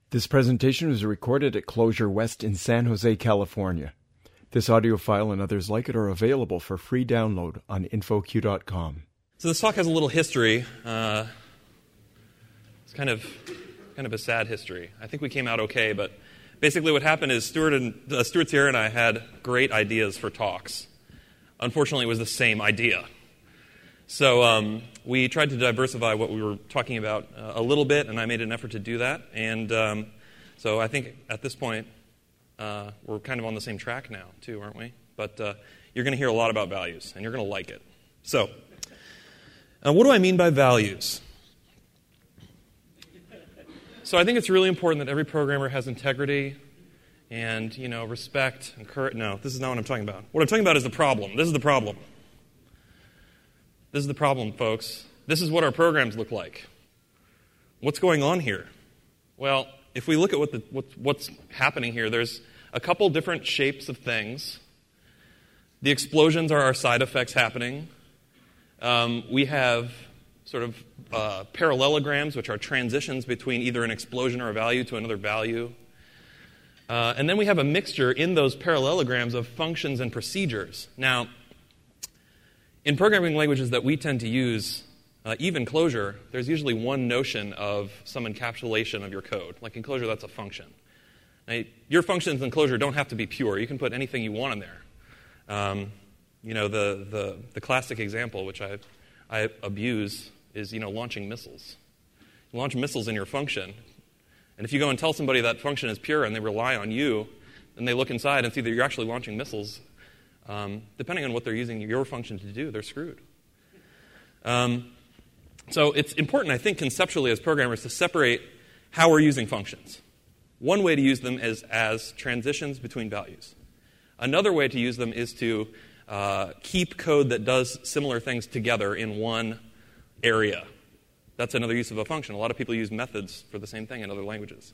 This presentation was recorded at Clojure West in San Jose, California. This audio file and others like it are available for free download on InfoQ.com. So this talk has a little history. It's kind of a sad history. I think we came out okay, but basically what happened is Stuart Sierra and I had great ideas for talks. Unfortunately, it was the same idea. So we tried to diversify what we were talking about a little bit, and I made an effort to do that. And so I think at this point, we're kind of on the same track now, too, aren't we? But you're going to hear a lot about values, and you're going to like it. So what do I mean by values? So I think it's really important that every programmer has integrity and, respect and courage. No, this is not what I'm talking about. What I'm talking about is the problem. This is the problem. This is the problem, folks. This is what our programs look like. What's going on here? Well, if we look at what's happening here, there's a couple different shapes of things. The explosions are our side effects happening. We have sort of parallelograms, which are transitions between either an explosion or a value to another value. And then we have a mixture in those parallelograms of functions and procedures. Now, in programming languages that we tend to use, even Clojure, there's usually one notion of some encapsulation of your code. Like in Clojure, that's a function. Now, your functions in Clojure don't have to be pure. You can put anything you want in there. The classic example, which I abuse, is launching missiles. You launch missiles in your function, and if you go and tell somebody that function is pure and they rely on you, and they look inside and see that you're actually launching missiles, depending on what they're using your function to do, they're screwed. So it's important, I think, conceptually as programmers to separate how we're using functions. One way to use them is as transitions between values. Another way to use them is to keep code that does similar things together in one area. That's another use of a function. A lot of people use methods for the same thing in other languages.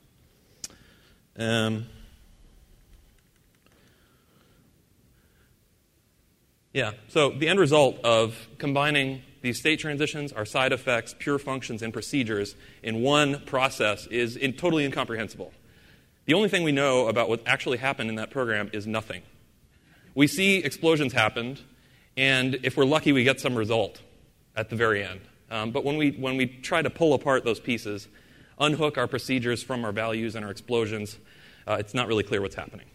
So the end result of combining these state transitions, our side effects, pure functions, and procedures in one process is totally incomprehensible. The only thing we know about what actually happened in that program is nothing. We see explosions happened, and if we're lucky, we get some result at the very end. But when we try to pull apart those pieces, unhook our procedures from our values and our explosions, it's not really clear what's happening.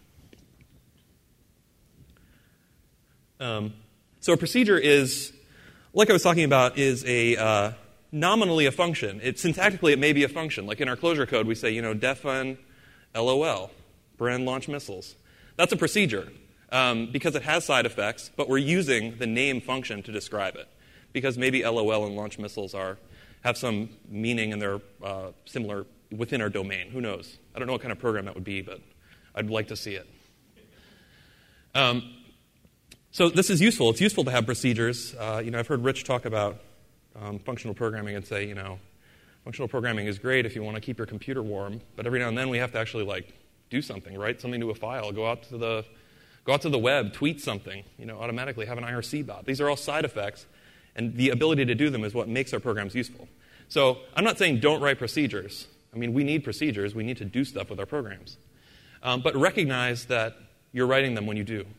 So a procedure is, like I was talking about, is a nominally a function. Syntactically, it may be a function. Like in our Clojure code, we say, defn LOL, Bren launch missiles. That's a procedure because it has side effects, but we're using the name function to describe it because maybe LOL and launch missiles have some meaning and they're similar within our domain. Who knows? I don't know what kind of program that would be, but I'd like to see it. So this is useful. It's useful to have procedures. I've heard Rich talk about functional programming and say, functional programming is great if you want to keep your computer warm, but every now and then we have to actually do something, write something to a file, go out to the web, tweet something, automatically have an IRC bot. These are all side effects, and the ability to do them is what makes our programs useful. So I'm not saying don't write procedures. I mean, we need procedures. We need to do stuff with our programs. But recognize that you're writing them when you do.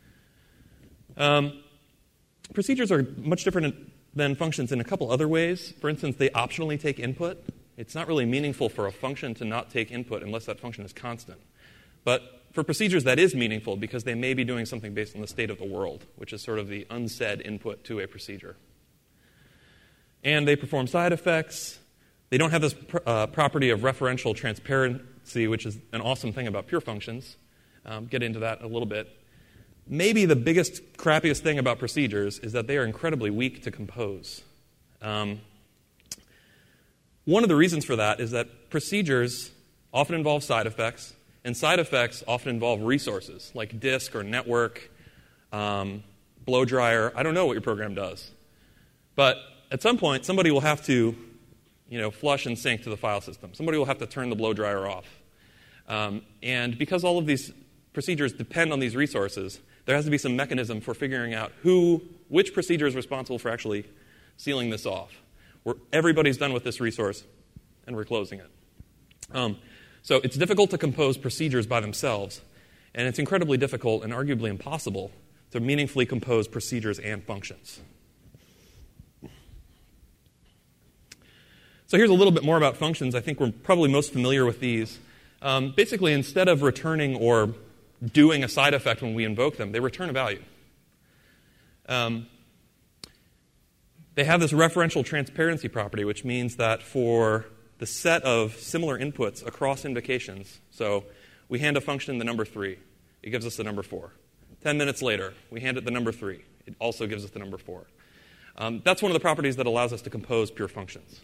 Procedures are much different than functions in a couple other ways. For instance, they optionally take input. It's not really meaningful for a function to not take input unless that function is constant. But for procedures, that is meaningful because they may be doing something based on the state of the world, which is sort of the unsaid input to a procedure. And they perform side effects. They don't have this property of referential transparency, which is an awesome thing about pure functions. Get into that a little bit. Maybe the biggest, crappiest thing about procedures is that they are incredibly weak to compose. One of the reasons for that is that procedures often involve side effects, and side effects often involve resources, like disk or network, blow dryer. I don't know what your program does. But at some point, somebody will have to flush and sync to the file system. Somebody will have to turn the blow dryer off. And because all of these procedures depend on these resources, there has to be some mechanism for figuring out which procedure is responsible for actually sealing this off. Everybody's done with this resource, and we're closing it. So it's difficult to compose procedures by themselves, and it's incredibly difficult and arguably impossible to meaningfully compose procedures and functions. So here's a little bit more about functions. I think we're probably most familiar with these. Basically, instead of returning or doing a side effect when we invoke them, they return a value. They have this referential transparency property, which means that for the set of similar inputs across invocations, so we hand a function the number 3. It gives us the number 4. 10 minutes later, we hand it the number 3. It also gives us the number 4. That's one of the properties that allows us to compose pure functions.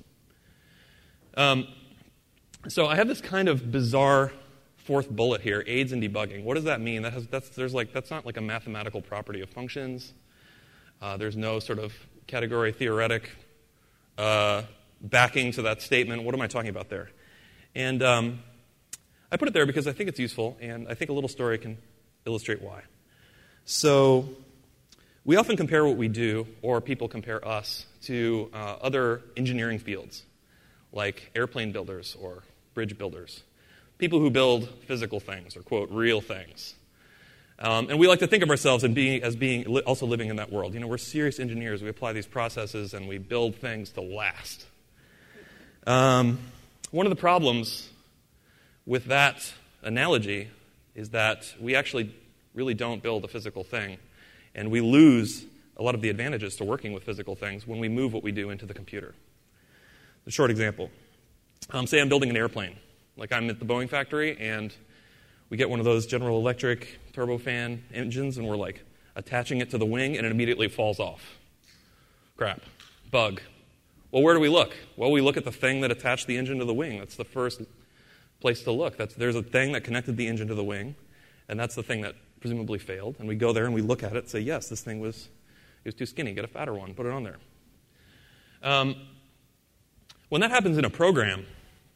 So I have this kind of bizarre fourth bullet here, aids in debugging. What does that mean? That's not like a mathematical property of functions. There's no sort of category theoretic backing to that statement. What am I talking about there? And I put it there because I think it's useful, and I think a little story can illustrate why. So we often compare what we do, or people compare us, to other engineering fields, like airplane builders or bridge builders, people who build physical things or, quote, real things. And we like to think of ourselves as being also living in that world. You know, we're serious engineers. We apply these processes and we build things to last. One of the problems with that analogy is that we actually really don't build a physical thing, and we lose a lot of the advantages to working with physical things when we move what we do into the computer. A short example. Say I'm building an airplane. Like I'm at the Boeing factory, and we get one of those General Electric turbofan engines, and we're like attaching it to the wing, and it immediately falls off. Crap. Bug. Well, where do we look? Well, we look at the thing that attached the engine to the wing. That's the first place to look. There's a thing that connected the engine to the wing, and that's the thing that presumably failed. And we go there and we look at it and say, yes, this thing was too skinny. Get a fatter one. Put it on there. When that happens in a program,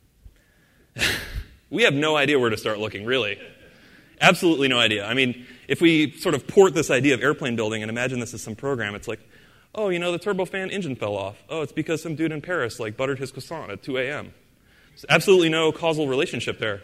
we have no idea where to start looking, really. Absolutely no idea. I mean, if we sort of port this idea of airplane building and imagine this as some program, it's like, oh, you know, the turbofan engine fell off. Oh, it's because some dude in Paris, like, buttered his croissant at 2 a.m. There's absolutely no causal relationship there.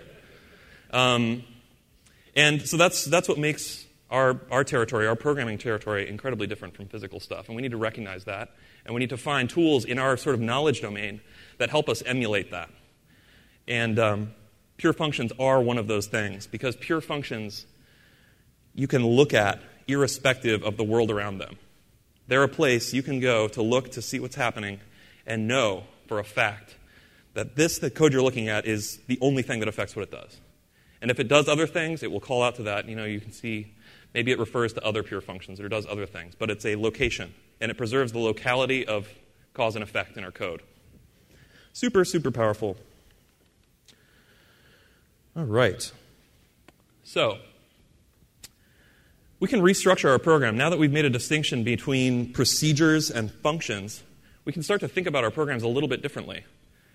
And so that's what makes our territory, our programming territory, incredibly different from physical stuff. And we need to recognize that. And we need to find tools in our sort of knowledge domain that help us emulate that. And pure functions are one of those things, because pure functions you can look at irrespective of the world around them. They're a place you can go to look to see what's happening and know for a fact that the code you're looking at is the only thing that affects what it does. And if it does other things, it will call out to that. You know, you can see maybe it refers to other pure functions or does other things, but it's a location, and it preserves the locality of cause and effect in our code. Super, super powerful. All right. So we can restructure our program. Now that we've made a distinction between procedures and functions, we can start to think about our programs a little bit differently.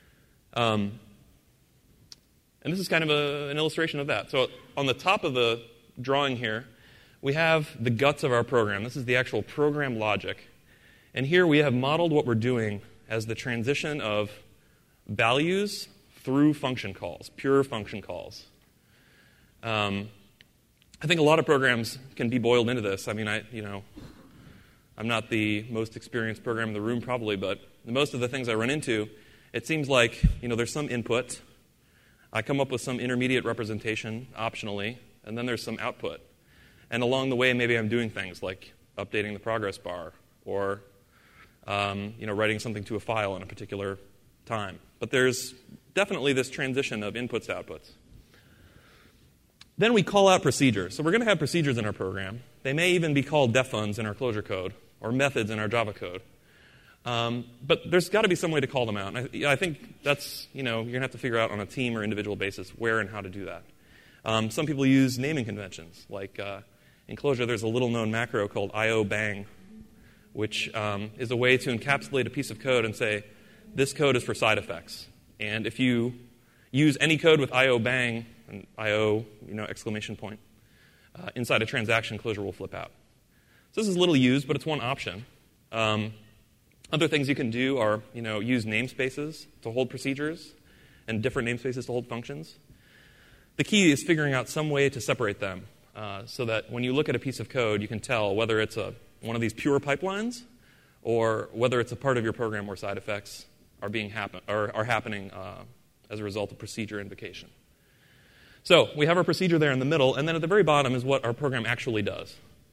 And this is kind of an illustration of that. So on the top of the drawing here, we have the guts of our program. This is the actual program logic. And here we have modeled what we're doing as the transition of values through function calls, pure function calls. I think a lot of programs can be boiled into this. I mean, I'm not the most experienced programmer in the room probably, but most of the things I run into, it seems like, there's some input. I come up with some intermediate representation optionally, and then there's some output. And along the way, maybe I'm doing things like updating the progress bar or writing something to a file in a particular time. But there's definitely this transition of inputs to outputs. Then we call out procedures. So we're going to have procedures in our program. They may even be called def funds in our Clojure code or methods in our Java code. But there's got to be some way to call them out. And I think that's, you're going to have to figure out on a team or individual basis where and how to do that. Some people use naming conventions. Like in Clojure, there's a little-known macro called IO_bang, which is a way to encapsulate a piece of code and say, this code is for side effects. And if you use any code with IO_bang, and IO, exclamation point, inside a transaction, Clojure will flip out. So this is little used, but it's one option. Other things you can do are, use namespaces to hold procedures. and different namespaces to hold functions. The key is figuring out some way to separate them so that when you look at a piece of code, you can tell whether it's one of these pure pipelines or whether it's a part of your program where side effects are happening as a result of procedure invocation. So we have our procedure there in the middle, and then at the very bottom is what our program actually does.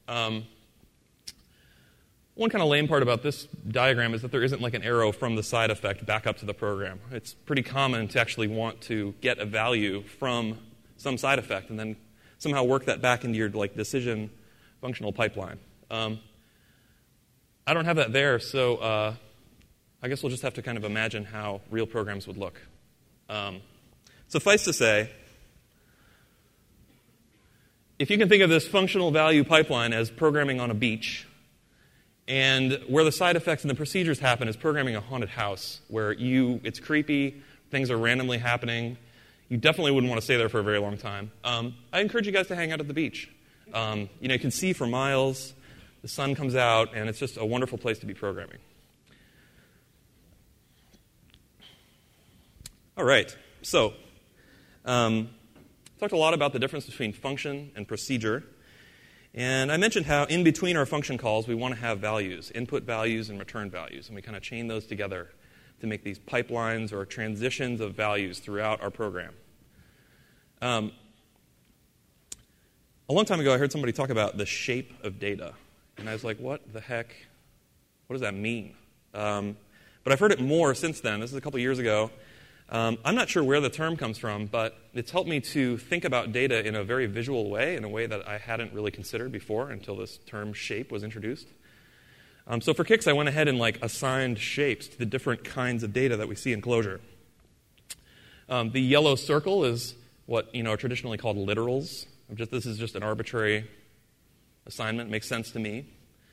One kind of lame part about this diagram is that there isn't like an arrow from the side effect back up to the program. It's pretty common to actually want to get a value from some side effect and then somehow work that back into your decision functional pipeline. I don't have that there, so I guess we'll just have to kind of imagine how real programs would look. Suffice to say, if you can think of this functional value pipeline as programming on a beach, and where the side effects and the procedures happen is programming a haunted house, where it's creepy, things are randomly happening, you definitely wouldn't want to stay there for a very long time. I encourage you guys to hang out at the beach. You can see for miles, the sun comes out, and it's just a wonderful place to be programming. All right, so talked a lot about the difference between function and procedure. And I mentioned how in between our function calls, we want to have values, input values and return values. And we kind of chain those together to make these pipelines or transitions of values throughout our program. A long time ago, I heard somebody talk about the shape of data. And I was like, what the heck? What does that mean? But I've heard it more since then. This is a couple years ago. I'm not sure where the term comes from, but it's helped me to think about data in a very visual way, in a way that I hadn't really considered before until this term shape was introduced. So for kicks, I went ahead and assigned shapes to the different kinds of data that we see in Clojure. The yellow circle is what are traditionally called literals. This is just an arbitrary assignment. It makes sense to me.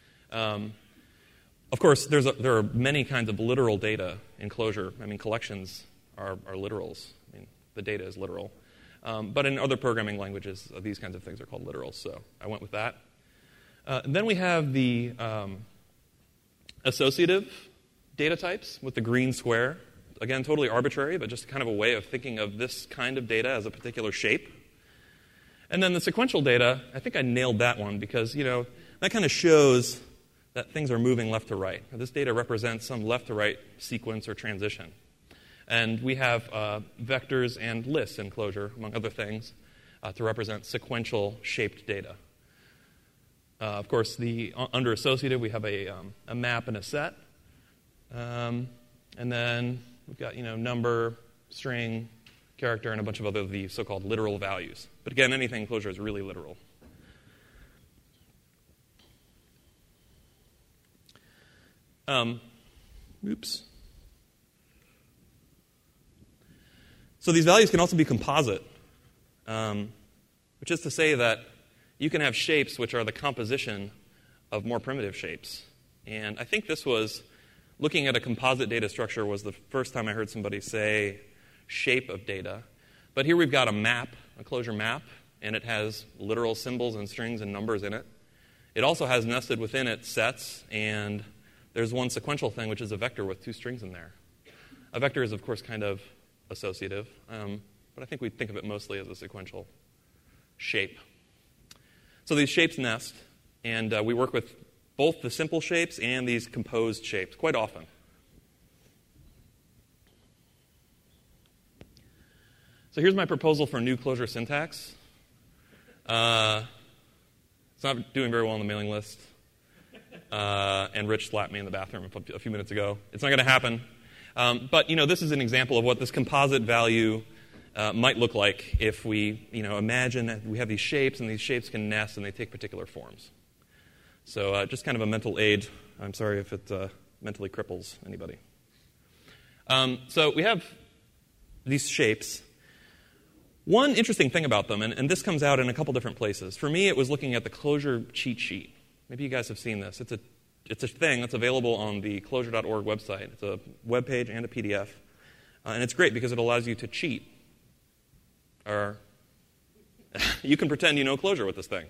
Of course, there are many kinds of literal data in Clojure. I mean, collections are literals. I mean, the data is literal. But in other programming languages, these kinds of things are called literals, so I went with that. Then we have the associative data types with the green square. Again, totally arbitrary, but just kind of a way of thinking of this kind of data as a particular shape. And then the sequential data, I think I nailed that one because, that kind of shows that things are moving left to right. This data represents some left to right sequence or transition. And we have vectors and lists in Clojure, among other things, to represent sequential shaped data. Of course, under associative, we have a map and a set. And then we've got number, string, character, and a bunch of other the so-called literal values. But again, anything in Clojure is really literal. Oops. So these values can also be composite, which is to say that you can have shapes which are the composition of more primitive shapes. And I think this was, looking at a composite data structure was the first time I heard somebody say shape of data. But here we've got a map, a Clojure map, and it has literal symbols and strings and numbers in it. It also has nested within it sets, and there's one sequential thing, which is a vector with two strings in there. A vector is, of course, kind of associative, but I think we think of it mostly as a sequential shape. So these shapes nest, and we work with both the simple shapes and these composed shapes quite often. So here's my proposal for new Clojure syntax. It's not doing very well on the mailing list, and Rich slapped me in the bathroom a few minutes ago. It's not going to happen. But this is an example of what this composite value might look like if we imagine that we have these shapes, and these shapes can nest, and they take particular forms. So just kind of a mental aid. I'm sorry if it mentally cripples anybody. So we have these shapes. One interesting thing about them, and this comes out in a couple different places. For me, it was looking at the Clojure cheat sheet. Maybe you guys have seen this. It's a thing that's available on the Clojure.org website. It's a web page and a PDF. And it's great because it allows you to cheat. Or you can pretend you know Clojure with this thing.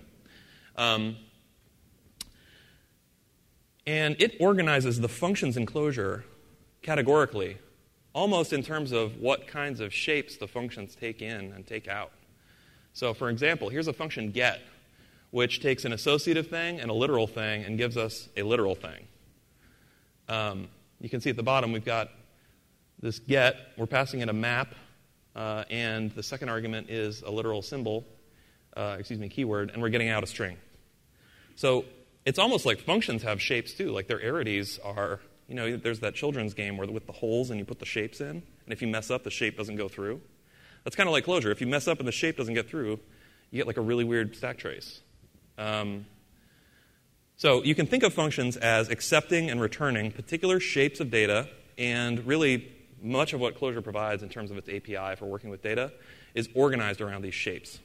And it organizes the functions in Clojure categorically almost in terms of what kinds of shapes the functions take in and take out. So for example, here's a function get, which takes an associative thing and a literal thing and gives us a literal thing. You can see at the bottom we've got this get. We're passing it a map, and the second argument is a literal symbol, keyword, and we're getting out a string. So it's almost like functions have shapes too, like their arities are, there's that children's game where with the holes and you put the shapes in, and if you mess up, the shape doesn't go through. That's kind of like Clojure. If you mess up and the shape doesn't get through, you get like a really weird stack trace. So you can think of functions as accepting and returning particular shapes of data, and really much of what Clojure provides in terms of its API for working with data is organized around these shapes.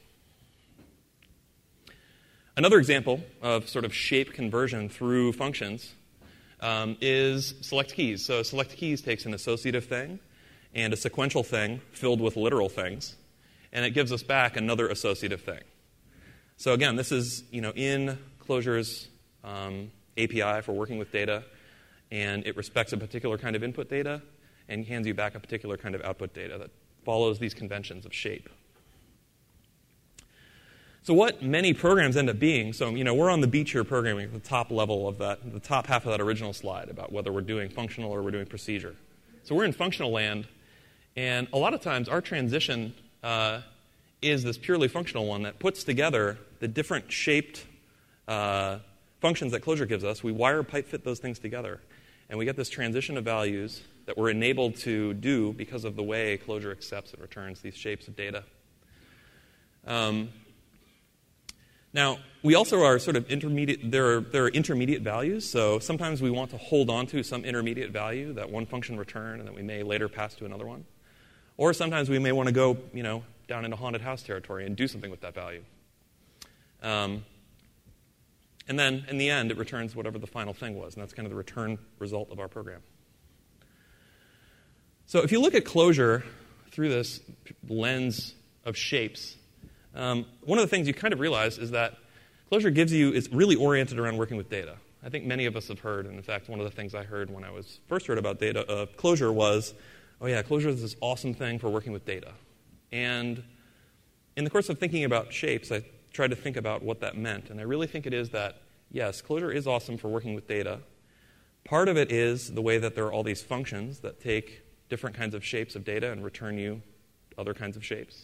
Another example of sort of shape conversion through functions is select keys. So select keys takes an associative thing and a sequential thing filled with literal things, and it gives us back another associative thing. So again, this is in Clojure's API for working with data, and it respects a particular kind of input data and hands you back a particular kind of output data that follows these conventions of shape. So what many programs end up being, so we're on the beach here programming at the top level of that, the top half of that original slide about whether we're doing functional or we're doing procedure. So we're in functional land, and a lot of times our transition is this purely functional one that puts together the different shaped functions that Clojure gives us. We wire pipe fit those things together, and we get this transition of values that we're enabled to do because of the way Clojure accepts and returns these shapes of data. Now, we also are sort of intermediate. There are intermediate values, so sometimes we want to hold on to some intermediate value that one function returned and that we may later pass to another one. Or sometimes we may want to go, down into haunted house territory and do something with that value. And then, in the end, it returns whatever the final thing was, and that's kind of the return result of our program. So if you look at Clojure through this lens of shapes, one of the things you kind of realize is that Clojure is really oriented around working with data. I think many of us have heard, and in fact, one of the things I heard when I first heard about data, Clojure was, oh yeah, Clojure is this awesome thing for working with data. And in the course of thinking about shapes, I tried to think about what that meant. And I really think it is that, yes, Clojure is awesome for working with data. Part of it is the way that there are all these functions that take different kinds of shapes of data and return you other kinds of shapes.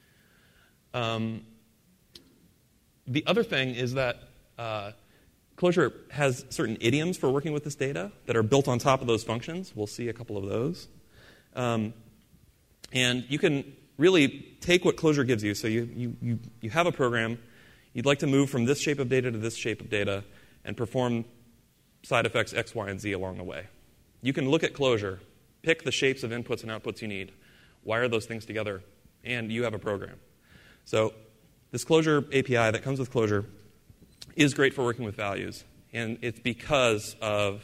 The other thing is that Clojure has certain idioms for working with this data that are built on top of those functions. We'll see a couple of those. And you can really take what Clojure gives you. So you have a program. You'd like to move from this shape of data to this shape of data and perform side effects X, Y, and Z along the way. You can look at Clojure, pick the shapes of inputs and outputs you need, wire those things together, and you have a program. So this Clojure API that comes with Clojure is great for working with values, and it's because of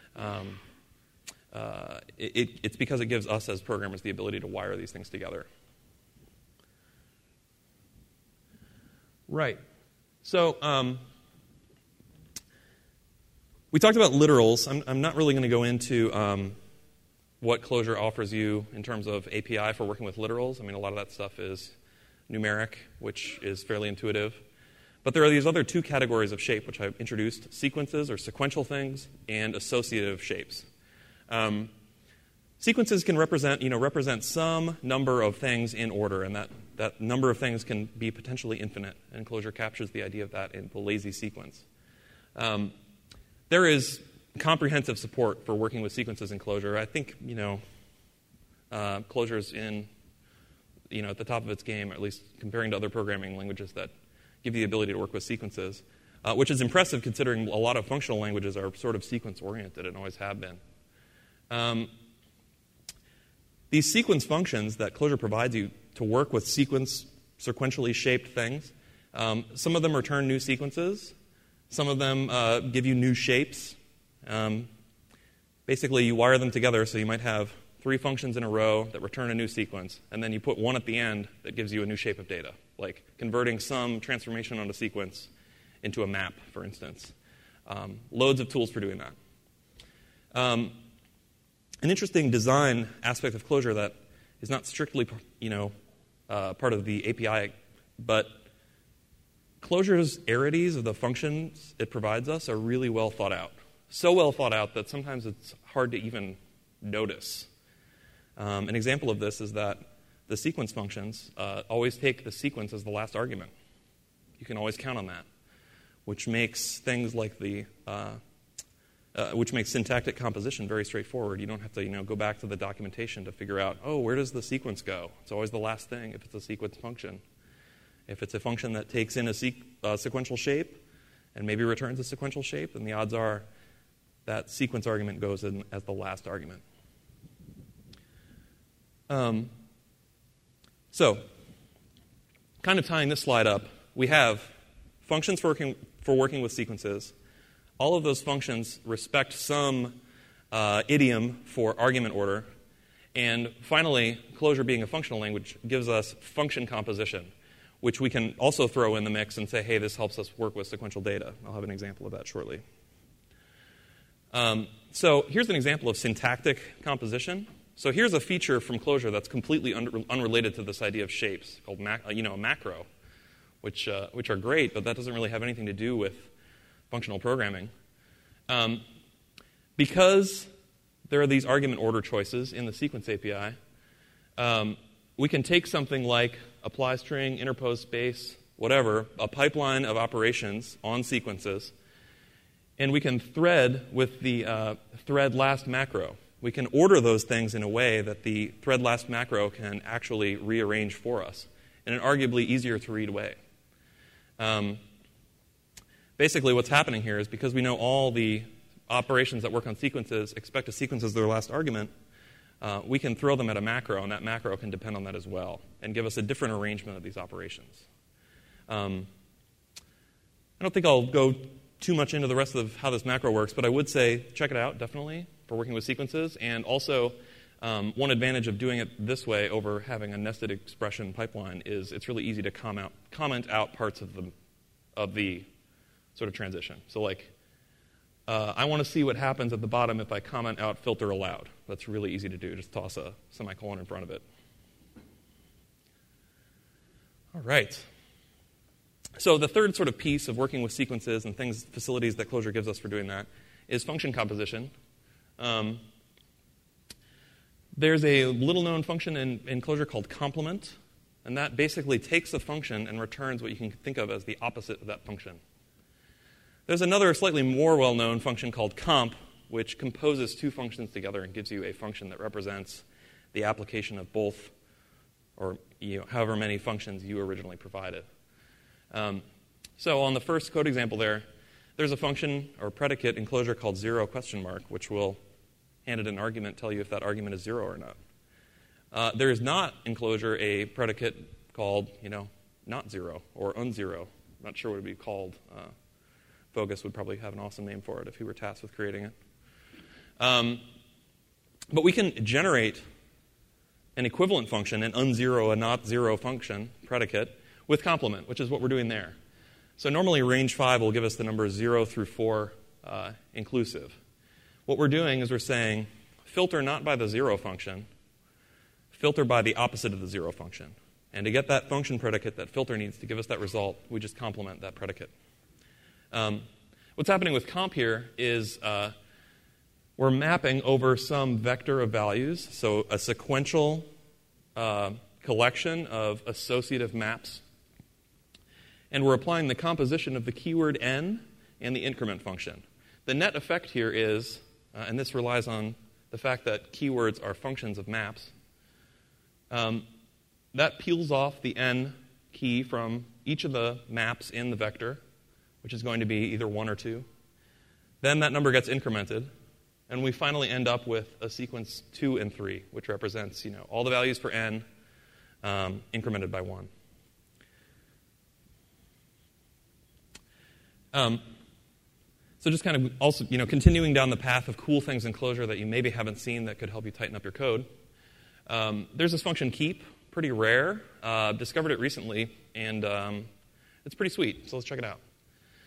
it's because it gives us as programmers the ability to wire these things together. Right. So we talked about literals. I'm not really going to go into what Clojure offers you in terms of API for working with literals. I mean, a lot of that stuff is numeric, which is fairly intuitive. But there are these other two categories of shape, which I've introduced: sequences or sequential things, and associative shapes. Sequences can represent some number of things in order, and that number of things can be potentially infinite, and Clojure captures the idea of that in the lazy sequence. There is comprehensive support for working with sequences in Clojure. I think, Clojure's at the top of its game, at least comparing to other programming languages that give you the ability to work with sequences, which is impressive considering a lot of functional languages are sort of sequence-oriented and always have been. These sequence functions that Clojure provides you to work with sequentially shaped things, some of them return new sequences. Some of them give you new shapes. Basically, you wire them together, so you might have 3 functions in a row that return a new sequence, and then you put one at the end that gives you a new shape of data, like converting some transformation on a sequence into a map, for instance. Loads of tools for doing that. An interesting design aspect of Clojure that is not strictly, part of the API, but Clojure's arities of the functions it provides us are really well thought out. So well thought out that sometimes it's hard to even notice. An example of this is that the sequence functions always take the sequence as the last argument. You can always count on that, which makes things like which makes syntactic composition very straightforward. You don't have to, go back to the documentation to figure out, where does the sequence go? It's always the last thing if it's a sequence function. If it's a function that takes in a sequential shape and maybe returns a sequential shape, then the odds are that sequence argument goes in as the last argument. So, kind of tying this slide up, we have functions for working with sequences. All of those functions respect some idiom for argument order. And finally, Clojure being a functional language gives us function composition, which we can also throw in the mix and say, hey, this helps us work with sequential data. I'll have an example of that shortly. So here's an example of syntactic composition. So here's a feature from Clojure that's completely unrelated to this idea of shapes, called a macro, which are great, but that doesn't really have anything to do with functional programming. Because there are these argument order choices in the sequence API, we can take something like apply string, interpose space, whatever, a pipeline of operations on sequences, and we can thread with the thread last macro. We can order those things in a way that the thread last macro can actually rearrange for us in an arguably easier to read way. Basically, what's happening here is because we know all the operations that work on sequences expect a sequence as their last argument, we can throw them at a macro, and that macro can depend on that as well and give us a different arrangement of these operations. I don't think I'll go too much into the rest of how this macro works, but I would say check it out, definitely, for working with sequences. And also, one advantage of doing it this way over having a nested expression pipeline is it's really easy to comment out parts of the sort of transition. So like, I want to see what happens at the bottom if I comment out filter allowed. That's really easy to do. Just toss a semicolon in front of it. All right. So the third sort of piece of working with sequences and facilities that Clojure gives us for doing that is function composition. There's a little-known function in Clojure called complement, and that basically takes a function and returns what you can think of as the opposite of that function. There's another slightly more well-known function called comp, which composes two functions together and gives you a function that represents the application of both, or however many functions you originally provided. So on the first code example there's a function or predicate in Clojure called 0 question mark, which will, handed an argument, tell you if that argument is 0 or not. There is not in Clojure a predicate called, not 0 or unzero. I'm not sure what it would be called. Bogus would probably have an awesome name for it if he were tasked with creating it. But we can generate an equivalent function, an unzero, a not zero function predicate, with complement, which is what we're doing there. So normally range 5 will give us the numbers 0 through 4 inclusive. What we're doing is we're saying filter not by the 0 function, filter by the opposite of the 0 function. And to get that function predicate that filter needs to give us that result, we just complement that predicate. What's happening with comp here is we're mapping over some vector of values, so a sequential collection of associative maps. And we're applying the composition of the keyword n and the increment function. The net effect here is, and this relies on the fact that keywords are functions of maps, that peels off the n key from each of the maps in the vector, which is going to be either 1 or 2. Then that number gets incremented, and we finally end up with a sequence 2 and 3, which represents all the values for n incremented by 1. So just kind of also, continuing down the path of cool things in Clojure that you maybe haven't seen that could help you tighten up your code. There's this function keep, pretty rare. Discovered it recently, and it's pretty sweet, so let's check it out.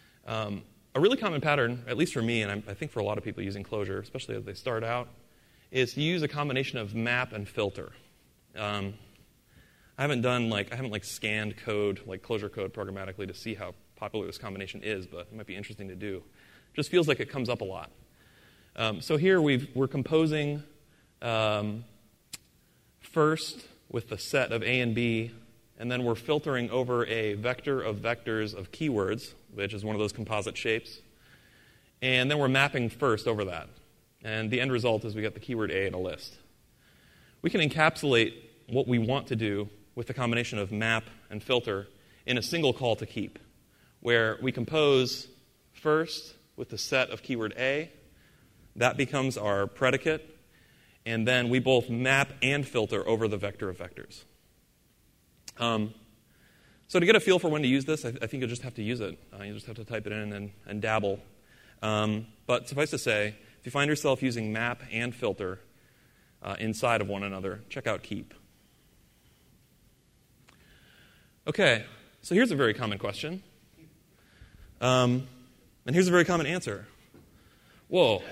A really common pattern, at least for me, and I think for a lot of people using Clojure, especially as they start out, is to use a combination of map and filter. I haven't scanned code, like Clojure code programmatically to see how popular this combination is, but it might be interesting to do. Just feels like it comes up a lot. So here we're composing first with the set of A and B, and then we're filtering over a vector of vectors of keywords, which is one of those composite shapes. And then we're mapping first over that. And the end result is we get the keyword A in a list. We can encapsulate what we want to do with the combination of map and filter in a single call to keep, where we compose first with the set of keyword A. That becomes our predicate. And then we both map and filter over the vector of vectors. So to get a feel for when to use this, I think you'll just have to use it. You just have to type it in and dabble. But suffice to say, if you find yourself using map and filter inside of one another, check out keep. Okay, so here's a very common question. And here's a very common answer. Whoa.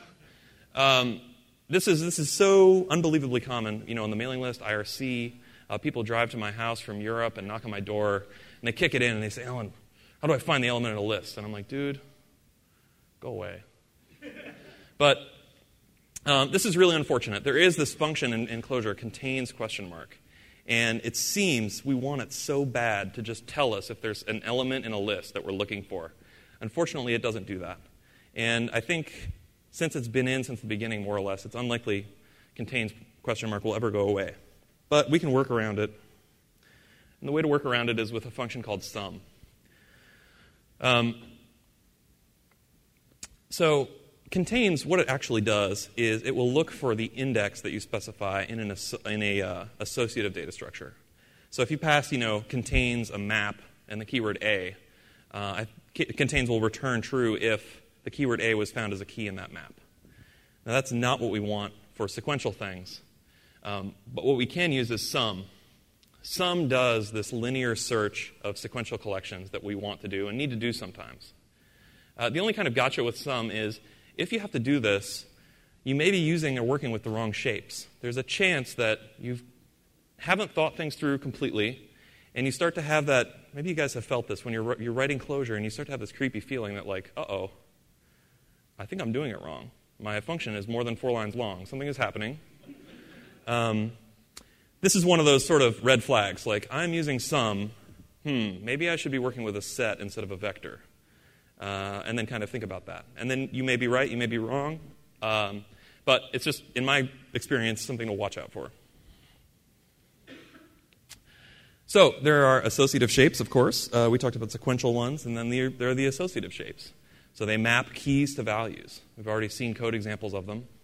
This is so unbelievably common. On the mailing list, IRC, people drive to my house from Europe and knock on my door, and they kick it in, and they say, Alan, how do I find the element in a list? And I'm like, dude, go away. But this is really unfortunate. There is this function in Clojure, contains question mark. And it seems we want it so bad to just tell us if there's an element in a list that we're looking for. Unfortunately, it doesn't do that. And I think since it's been in since the beginning, more or less, it's unlikely contains question mark will ever go away. But we can work around it. And the way to work around it is with a function called sum. So contains, what it actually does is it will look for the index that you specify in a associative data structure. So if you pass, contains a map and the keyword A, contains will return true if the keyword A was found as a key in that map. Now that's not what we want for sequential things. But what we can use is sum. Sum does this linear search of sequential collections that we want to do and need to do sometimes. The only kind of gotcha with sum is if you have to do this, you may be using or working with the wrong shapes. There's a chance that you haven't thought things through completely, and you start to have that, maybe you guys have felt this when you're writing Clojure, and you start to have this creepy feeling that like, uh-oh, I think I'm doing it wrong. My function is more than 4 lines long. Something is happening. This is one of those sort of red flags, like I'm using sum, maybe I should be working with a set instead of a vector. And then kind of think about that. And then you may be right, you may be wrong, but it's just, in my experience, something to watch out for. So there are associative shapes, of course. We talked about sequential ones, and then there are the associative shapes. So they map keys to values. We've already seen code examples of them.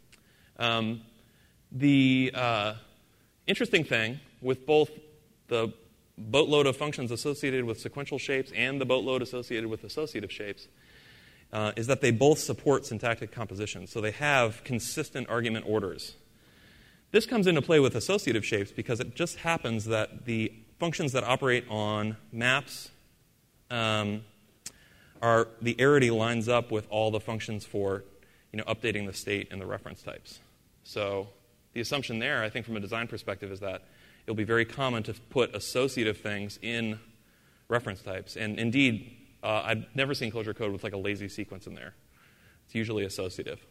The interesting thing with both the boatload of functions associated with sequential shapes and the boatload associated with associative shapes is that they both support syntactic composition. So they have consistent argument orders. This comes into play with associative shapes because it just happens that the functions that operate on maps the arity lines up with all the functions for updating the state and the reference types. So the assumption there, I think from a design perspective, is that it'll be very common to put associative things in reference types. And indeed, I've never seen Clojure code with like a lazy sequence in there. It's usually associative.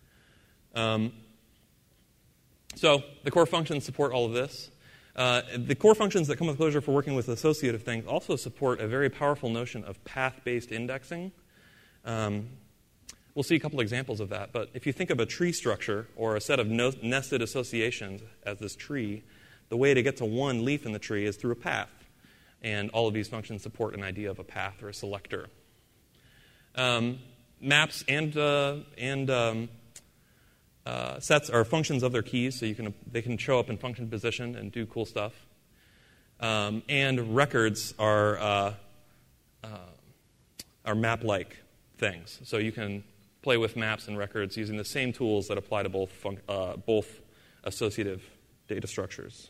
So the core functions support all of this. The core functions that come with Clojure for working with associative things also support a very powerful notion of path-based indexing. We'll see a couple examples of that. But if you think of a tree structure or a set of nested associations as this tree, the way to get to one leaf in the tree is through a path. And all of these functions support an idea of a path or a selector. Maps and sets are functions of their keys, so they can show up in function position and do cool stuff. And records are map-like things. So you can play with maps and records using the same tools that apply to both associative data structures.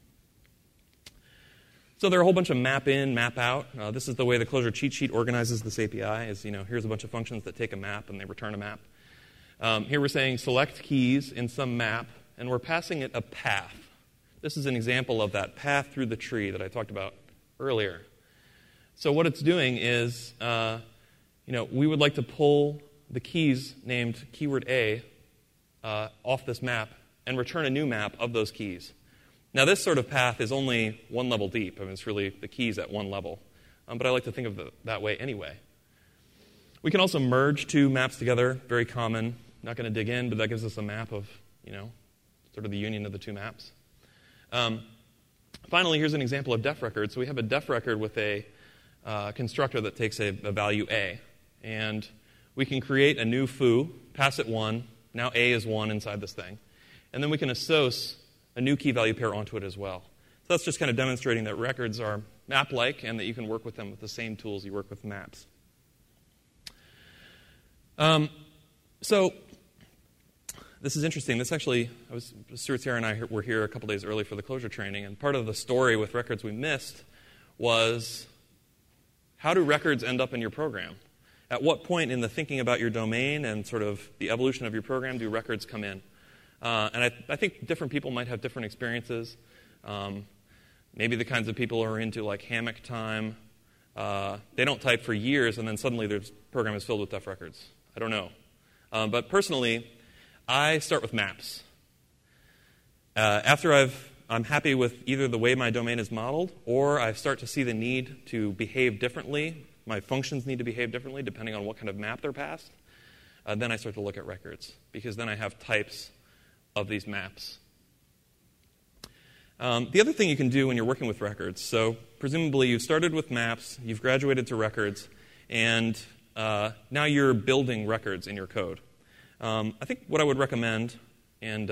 So there are a whole bunch of map in, map out. This is the way the Clojure cheat sheet organizes this API. Is here's a bunch of functions that take a map and they return a map. Here we're saying select keys in some map, and we're passing it a path. This is an example of that path through the tree that I talked about earlier. So what it's doing is, we would like to pull the keys named keyword A off this map and return a new map of those keys. Now, this sort of path is only one level deep. I mean, it's really the keys at one level. But I like to think of it that way anyway. We can also merge two maps together, very common. Not going to dig in, but that gives us a map of, sort of the union of the two maps. Finally, here's an example of def record. So we have a def record with a constructor that takes a value A. And we can create a new foo, pass it 1. Now A is 1 inside this thing. And then we can assoc a new key-value pair onto it as well. So that's just kind of demonstrating that records are map-like and that you can work with them with the same tools you work with maps. So this is interesting. This actually, Stuart Sierra and I were here a couple days early for the Clojure training, and part of the story with records we missed was, how do records end up in your program? At what point in the thinking about your domain and sort of the evolution of your program do records come in? And I think different people might have different experiences. Maybe the kinds of people who are into like hammock time, they don't type for years, and then suddenly their program is filled with def records. I don't know. But personally, I start with maps. After I'm happy with either the way my domain is modeled, or I start to see the need to behave differently. My functions need to behave differently depending on what kind of map they're passed. Then I start to look at records, because then I have types of these maps. The other thing you can do when you're working with records, so presumably you started with maps, you've graduated to records, and now you're building records in your code. I think what I would recommend, and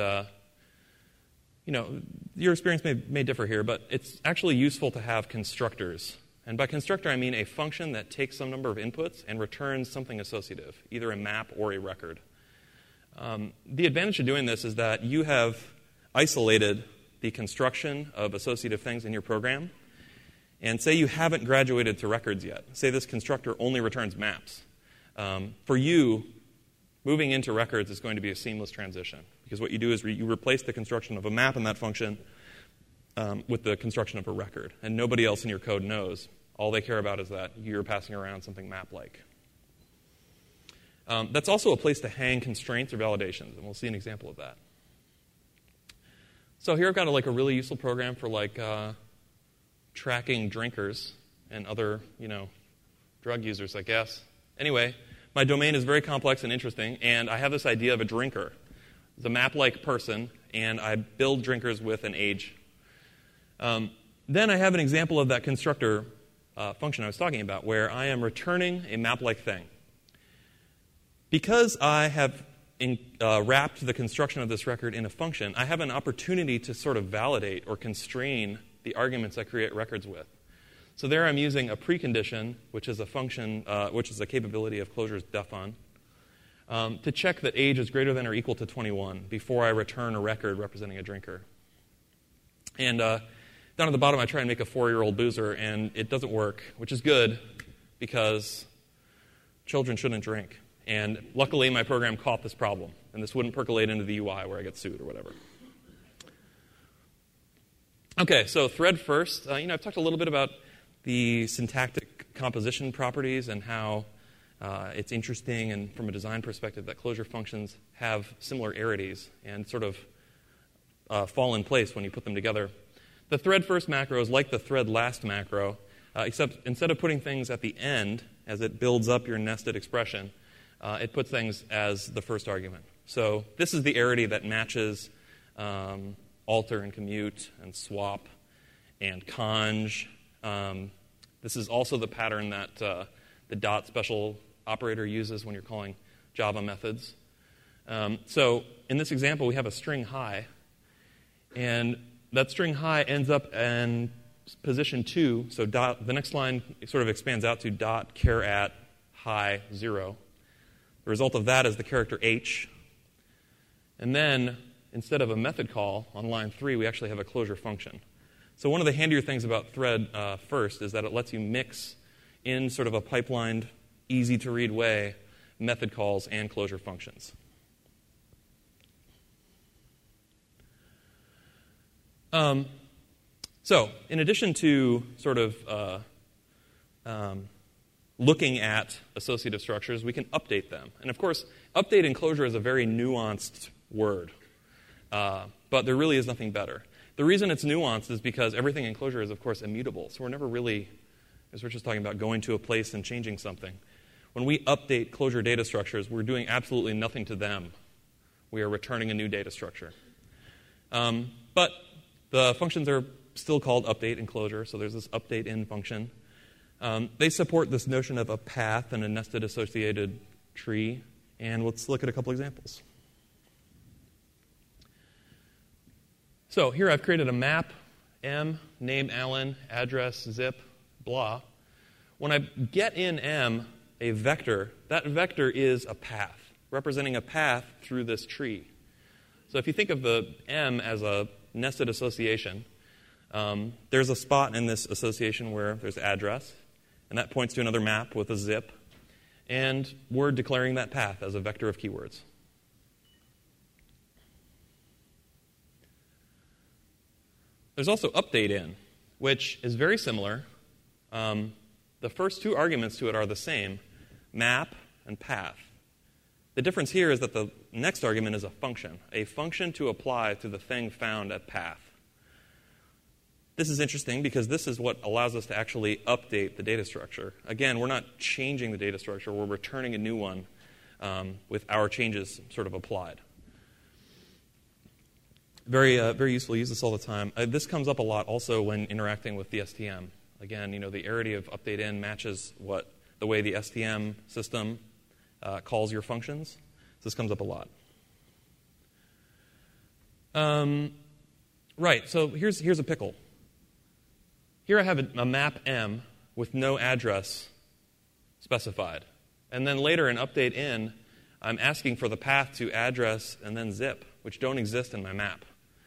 your experience may differ here, but it's actually useful to have constructors. And by constructor, I mean a function that takes some number of inputs and returns something associative, either a map or a record. The advantage of doing this is that you have isolated the construction of associative things in your program. And say you haven't graduated to records yet. Say this constructor only returns maps. For you, moving into records is going to be a seamless transition, because what you do is you replace the construction of a map in that function with the construction of a record. And nobody else in your code knows. All they care about is that you're passing around something map-like. That's also a place to hang constraints or validations, and we'll see an example of that. So here I've got a really useful program for tracking drinkers and other, drug users, I guess. Anyway, my domain is very complex and interesting, and I have this idea of a drinker. It's a map-like person, and I build drinkers with an age. Then I have an example of that constructor function I was talking about, where I am returning a map-like thing. Because I have wrapped the construction of this record in a function, I have an opportunity to sort of validate or constrain the arguments I create records with. So there I'm using a precondition, which is a function, which is a capability of Clojure's defun, to check that age is greater than or equal to 21 before I return a record representing a drinker. And down at the bottom, I try and make a 4-year-old boozer, and it doesn't work, which is good because children shouldn't drink. And luckily, my program caught this problem, and this wouldn't percolate into the UI where I get sued or whatever. Okay, so thread first. I've talked a little bit about the syntactic composition properties and how it's interesting, and from a design perspective, that Clojure functions have similarities and sort of fall in place when you put them together. The thread first macro is like the thread last macro, except instead of putting things at the end as it builds up your nested expression, it puts things as the first argument. So this is the arity that matches alter and commute and swap and conj. This is also the pattern that the dot special operator uses when you're calling Java methods. So in this example, we have a string hi, and that string hi ends up in position 2. So dot, the next line sort of expands out to dot char at hi 0. The result of that is the character h. And then, instead of a method call on line 3, we actually have a Clojure function. So one of the handier things about thread first is that it lets you mix in sort of a pipelined, easy-to-read way method calls and Clojure functions. So in addition to sort of looking at associative structures, we can update them. And of course, update in Clojure is a very nuanced word, but there really is nothing better. The reason it's nuanced is because everything in Clojure is, of course, immutable. So we're never really, as Rich was talking about, going to a place and changing something. When we update Clojure data structures, we're doing absolutely nothing to them. We are returning a new data structure. But the functions are still called update in Clojure, so there's this update in function. They support this notion of a path and a nested associated tree, and let's look at a couple examples. So here I've created a map, M, name Alan, address, zip, blah. When I get in M a vector, that vector is a path, representing a path through this tree. So if you think of the M as a nested association, there's a spot in this association where there's address, and that points to another map with a zip, and we're declaring that path as a vector of keywords. There's also update in, which is very similar. The first two arguments to it are the same, map and path. The difference here is that the next argument is a function to apply to the thing found at path. This is interesting because this is what allows us to actually update the data structure. Again, we're not changing the data structure, we're returning a new one with our changes sort of applied. Very useful. Use this all the time. This comes up a lot also when interacting with the STM. Again, the arity of update in matches the way the STM system calls your functions. So this comes up a lot. Right. So here's a pickle. Here I have a map M with no address specified, and then later in update in, I'm asking for the path to address and then zip, which don't exist in my map.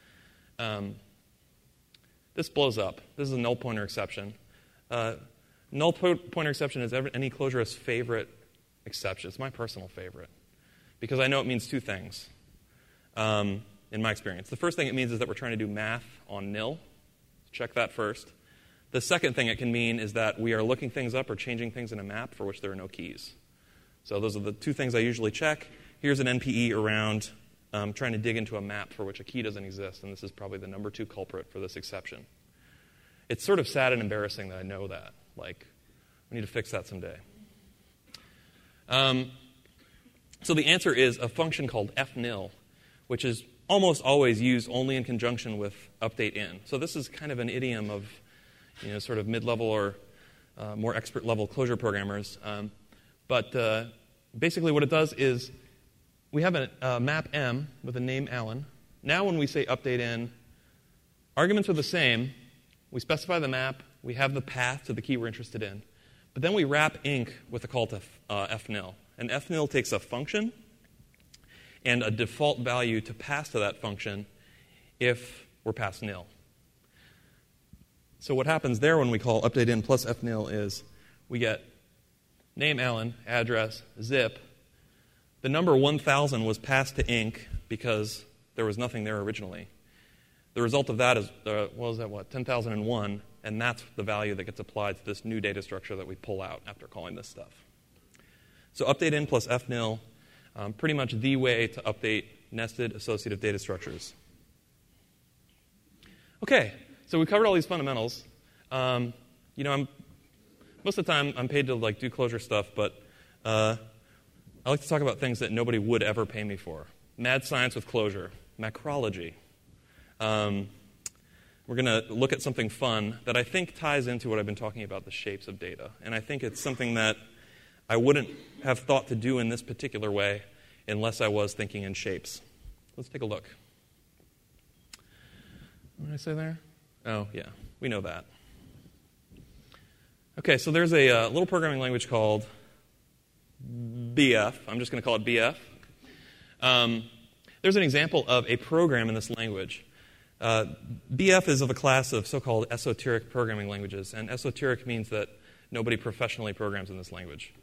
This blows up. This is a null pointer exception. Null pointer exception is any Clojureist's favorite exception. It's my personal favorite because I know it means two things in my experience. The first thing it means is that we're trying to do math on nil. Check that first. The second thing it can mean is that we are looking things up or changing things in a map for which there are no keys. So those are the two things I usually check. Here's an NPE around trying to dig into a map for which a key doesn't exist, and this is probably the number 2 culprit for this exception. It's sort of sad and embarrassing that I know that. Like, we need to fix that someday. So the answer is a function called fnil, which is almost always used only in conjunction with update in. So this is kind of an idiom of sort of mid-level or more expert-level Clojure programmers. But basically what it does is we have a map M with a name Alan. Now when we say update in, arguments are the same. We specify the map. We have the path to the key we're interested in. But then we wrap inc with a call to fnil. And fnil takes a function and a default value to pass to that function if we're past nil. So what happens there when we call update in plus fnil is we get name Alan, address, zip. The number 1,000 was passed to inc because there was nothing there originally. The result of that is, 10,001, and that's the value that gets applied to this new data structure that we pull out after calling this stuff. So update in plus fnil, pretty much the way to update nested associative data structures. Okay, so we covered all these fundamentals. Most of the time I'm paid to do Clojure stuff, but I like to talk about things that nobody would ever pay me for. Mad science with Clojure, macrology. We're going to look at something fun that I think ties into what I've been talking about, the shapes of data. And I think it's something that I wouldn't have thought to do in this particular way unless I was thinking in shapes. Let's take a look. What did I say there? Oh, yeah, we know that. Okay, so there's a little programming language called BF. I'm just going to call it BF. There's an example of a program in this language. BF is of a class of so-called esoteric programming languages, and esoteric means that nobody professionally programs in this language.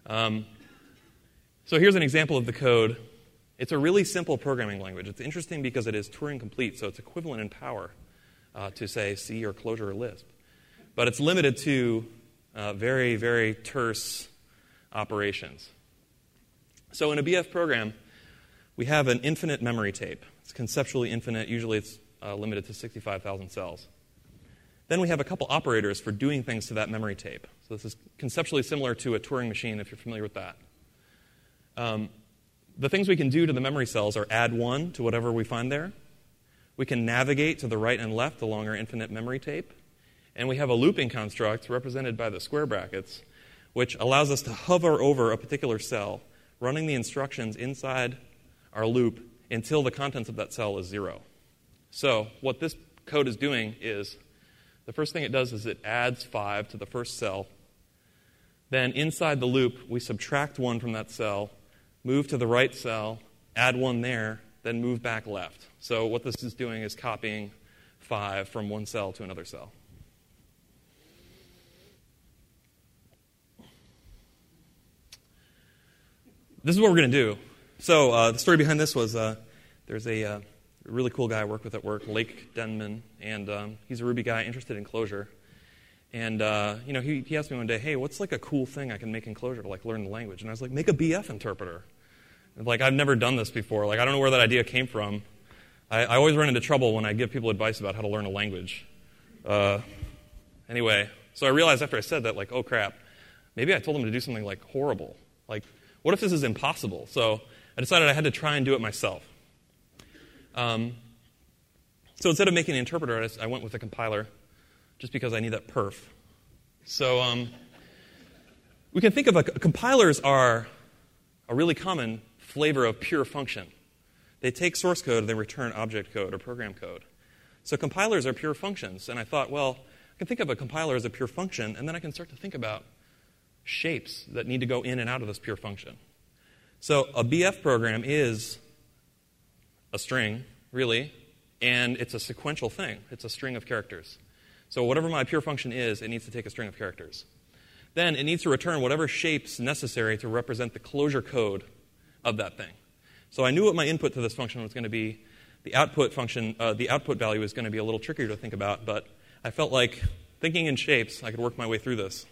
So here's an example of the code. It's a really simple programming language. It's interesting because it is Turing complete, so it's equivalent in power to, say, C or Clojure or Lisp. But it's limited to very, very terse operations. So in a BF program, we have an infinite memory tape. It's conceptually infinite. Usually it's limited to 65,000 cells. Then we have a couple operators for doing things to that memory tape. So this is conceptually similar to a Turing machine, if you're familiar with that. The things we can do to the memory cells are add 1 to whatever we find there. We can navigate to the right and left along our infinite memory tape. And we have a looping construct represented by the square brackets, which allows us to hover over a particular cell, running the instructions inside our loop until the contents of that cell is 0. So what this code is doing is, the first thing it does is it adds 5 to the first cell. Then inside the loop, we subtract 1 from that cell, move to the right cell, add 1 there, then move back left. So what this is doing is copying 5 from one cell to another cell. This is what we're going to do. So the story behind this was there's a really cool guy I work with at work, Lake Denman, and he's a Ruby guy interested in Clojure. And he asked me one day, hey, what's like a cool thing I can make in Clojure to like learn the language? And I was like, make a BF interpreter. And, like, I've never done this before. Like, I don't know where that idea came from. I always run into trouble when I give people advice about how to learn a language. Anyway, so I realized after I said that, like, oh crap, maybe I told him to do something like horrible. Like, what if this is impossible? So I decided I had to try and do it myself. So instead of making an interpreter, I went with a compiler just because I need that perf. So we can think of compilers are a really common flavor of pure function. They take source code and they return object code or program code. So compilers are pure functions. And I thought, well, I can think of a compiler as a pure function, and then I can start to think about shapes that need to go in and out of this pure function. So a BF program is a string, really, and it's a sequential thing. It's a string of characters. So whatever my pure function is, it needs to take a string of characters. Then it needs to return whatever shapes necessary to represent the Clojure code of that thing. So I knew what my input to this function was going to be. The output function, the output value is going to be a little trickier to think about, but I felt like thinking in shapes, I could work my way through this.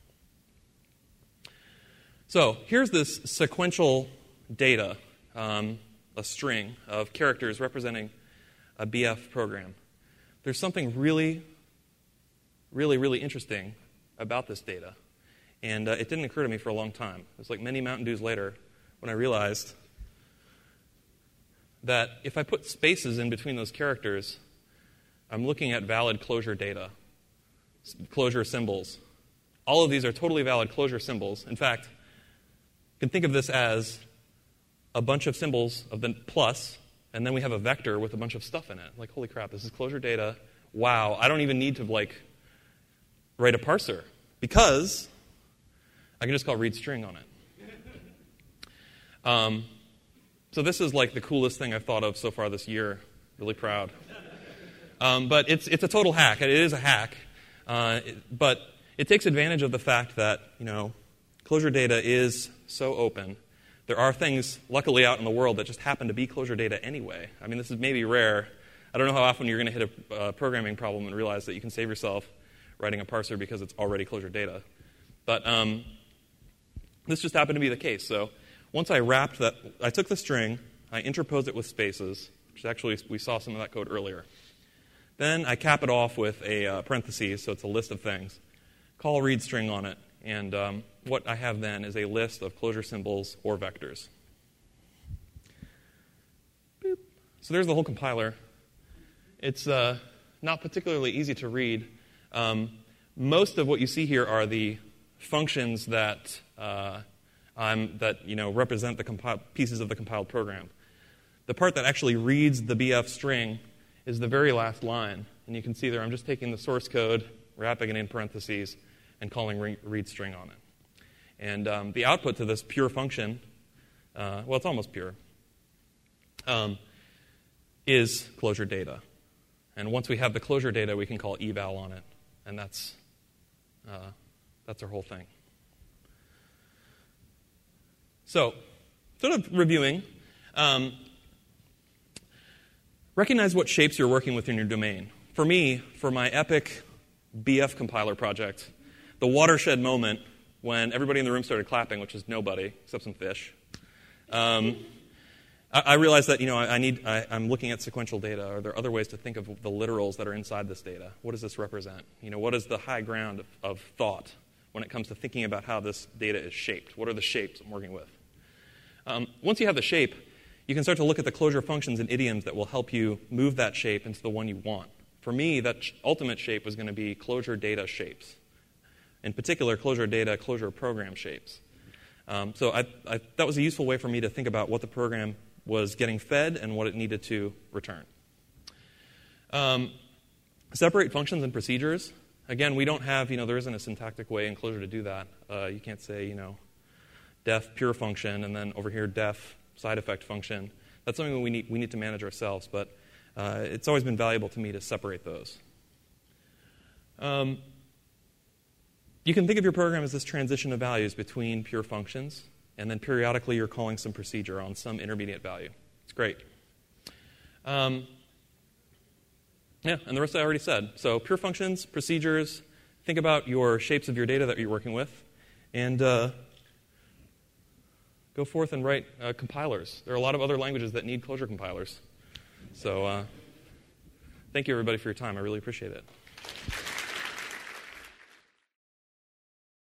So here's this sequential data, a string of characters representing a BF program. There's something really, really, really interesting about this data. And it didn't occur to me for a long time. It was like many Mountain Dews later when I realized that if I put spaces in between those characters, I'm looking at valid Clojure data, Clojure symbols. All of these are totally valid Clojure symbols. In fact, you can think of this as a bunch of symbols of the plus, and then we have a vector with a bunch of stuff in it. Like, holy crap, this is Clojure data. Wow, I don't even need to write a parser because I can just call read string on it. So this is like the coolest thing I've thought of so far this year. Really proud. But it's a total hack. It is a hack. But it takes advantage of the fact that, Clojure data is so open. There are things, luckily, out in the world that just happen to be Clojure data anyway. I mean, this is maybe rare. I don't know how often you're going to hit a programming problem and realize that you can save yourself writing a parser because it's already Clojure data. But this just happened to be the case. So once I wrapped that, I took the string, I interposed it with spaces, which actually we saw some of that code earlier. Then I cap it off with a parentheses, so it's a list of things. Call read string on it. And what I have then is a list of Clojure symbols or vectors. Boop. So there's the whole compiler. It's not particularly easy to read. Most of what you see here are the functions that represent the pieces of the compiled program. The part that actually reads the BF string is the very last line. And you can see there I'm just taking the source code, wrapping it in parentheses, and calling read string on it. And the output to this pure function, it's almost pure, is Clojure data. And once we have the Clojure data, we can call eval on it. And that's our whole thing. So, sort of reviewing, recognize what shapes you're working with in your domain. For me, for my epic BF compiler project, the watershed moment when everybody in the room started clapping, which is nobody except some fish, I realized that I'm looking at sequential data. Are there other ways to think of the literals that are inside this data? What does this represent? What is the high ground of thought when it comes to thinking about how this data is shaped? What are the shapes I'm working with? Once you have the shape, you can start to look at the closure functions and idioms that will help you move that shape into the one you want. For me, that ultimate shape was going to be closure data shapes. In particular, closure data, closure program shapes. So that was a useful way for me to think about what the program was getting fed and what it needed to return. Separate functions and procedures. Again, we don't have, there isn't a syntactic way in Clojure to do that. You can't say, def pure function and then over here def side effect function. That's something that we need to manage ourselves, but it's always been valuable to me to separate those. You can think of your program as this transition of values between pure functions, and then periodically you're calling some procedure on some intermediate value. It's great. And the rest I already said. So pure functions, procedures, think about your shapes of your data that you're working with, and go forth and write compilers. There are a lot of other languages that need Clojure compilers. So thank you, everybody, for your time. I really appreciate it.